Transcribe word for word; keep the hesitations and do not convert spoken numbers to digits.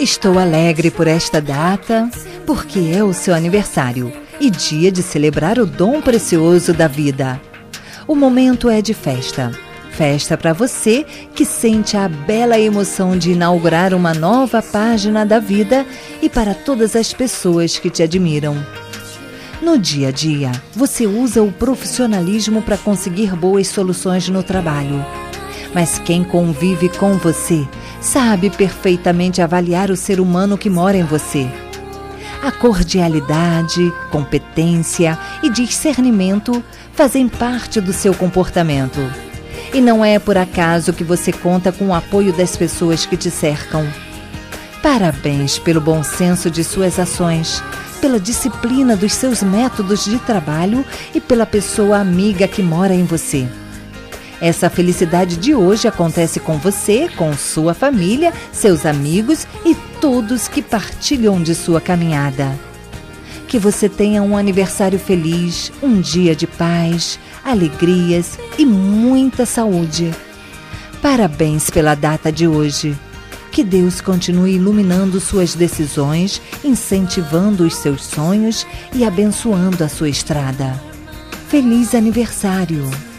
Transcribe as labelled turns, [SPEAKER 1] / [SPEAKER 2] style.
[SPEAKER 1] Estou alegre por esta data, porque é o seu aniversário e dia de celebrar o dom precioso da vida. O momento é de festa. Festa para você que sente a bela emoção de inaugurar uma nova página da vida e para todas as pessoas que te admiram. No dia a dia, você usa o profissionalismo para conseguir boas soluções no trabalho. Mas quem convive com você sabe perfeitamente avaliar o ser humano que mora em você. A cordialidade, competência e discernimento fazem parte do seu comportamento. E não é por acaso que você conta com o apoio das pessoas que te cercam. Parabéns pelo bom senso de suas ações, pela disciplina dos seus métodos de trabalho e pela pessoa amiga que mora em você. Essa felicidade de hoje acontece com você, com sua família, seus amigos e todos que partilham de sua caminhada. Que você tenha um aniversário feliz, um dia de paz, alegrias e muita saúde. Parabéns pela data de hoje. Que Deus continue iluminando suas decisões, incentivando os seus sonhos e abençoando a sua estrada. Feliz aniversário!